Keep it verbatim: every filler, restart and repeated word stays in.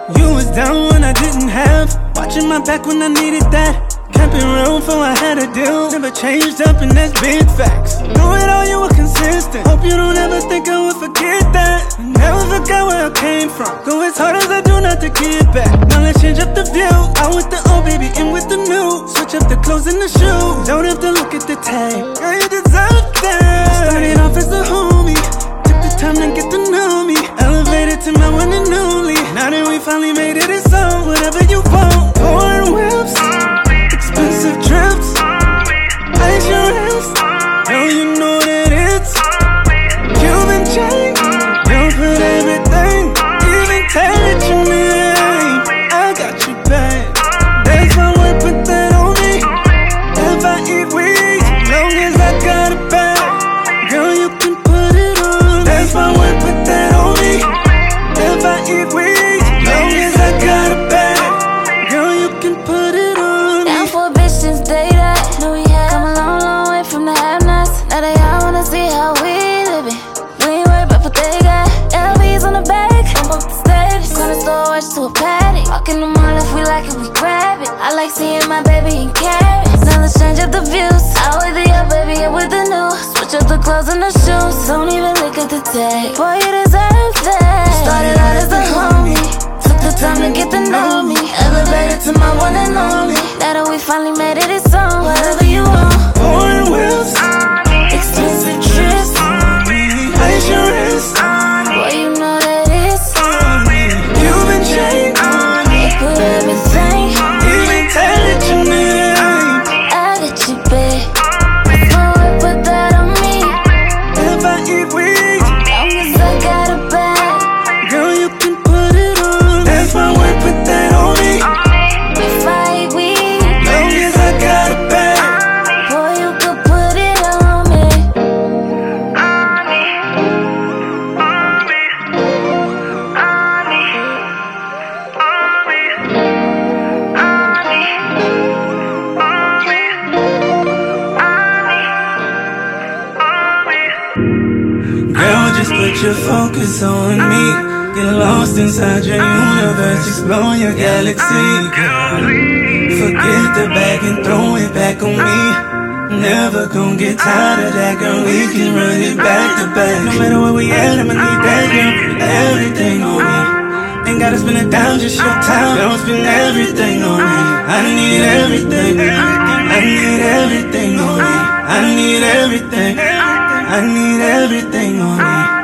You was down when I didn't have, watching my back when I needed that. Camping around before I had a deal. Never changed up and that's big facts. Through it all you were consistent. Hope you don't ever think I would forget that. I never forgot where I came from. Go as hard as I do not to get back. Now let's change up the view. Out with the old baby, in with the new. Switch up the clothes and the shoes. Don't have to look at the tag. Girl, you deserve that. Started off as a homie, took the time to get to know me. Elevated to my one and only. Now that we finally made it, it's on. Whatever you want. Foreign whips, expensive trips, ice your wrist. Girl, you know that it's Cuban chain. Don't put everything, even tell it your name. I got you back. That's my word, put that on me. If I eat weed, long as I got it back. Girl, you can put it on. That's my word, put that on me. If I eat weed, long as I got it back. Girl, you can put it on. Down for a bitch since day that. Know we had come a long, long way from the have-nots. Now they all wanna see how we living. We ain't worried about what they got. L B's on the back, bump up the steps. Corner store, watch to a paddock. Walk in the mall if we like it, we grab it. I like seeing my baby in carrots. Now let's change up the views. Out with the old baby, in with the new. Switch up the clothes and the shoes. Don't even look at the tag. Boy, you deserve that. Started out as a homie, took the time to get to know me. Elevated to my one and only. Now that we finally made it, it's on. Whatever you want. Foreign whips, Expensive trips, ice your wrist. boy, you know that it's Cuban chain, they put everything. even tell it your name. I got you, babe. Boy, put that on me. If I eat weed, Long as I got it back. girl, you can put it on. That's my word, put that on me. If I eat weed, Long as I got it back. boy, you could put it on me. Girl, just put your focus on me. Get lost inside your universe, explore your galaxy, girl. Forget the bag and throw it back on me. Never gon' get tired of that, girl. We can run it back to back. No matter where we at, I'ma need that, girl. Put everything on me. Ain't gotta spend it down, just your time. Don't spend everything on me. I need everything. I need everything on me. I need everything. I need everything on me.